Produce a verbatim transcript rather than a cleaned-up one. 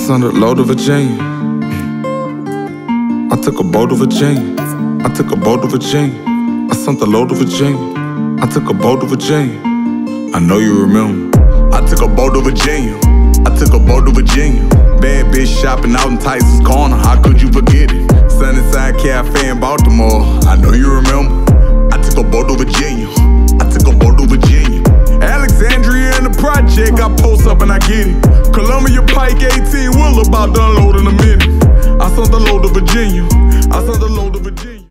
sent a load to Virginia. I took a boat to Virginia. I took a boat to Virginia. I sent a load to Virginia. I took a boat to Virginia. I know you remember. I took a boat to Virginia. I took a boat to Virginia. Bad bitch shopping out in Tyson's Corner. How could you forget it? Sunnyside Cafe in Baltimore. I know you remember. I took a boat to Virginia. I took a boat to Virginia. Alexandria in the project. I post up and I get it. Columbia Pike eighteen wheeler about to unload in a minute. I sent the load to Virginia. I sent the load to Virginia.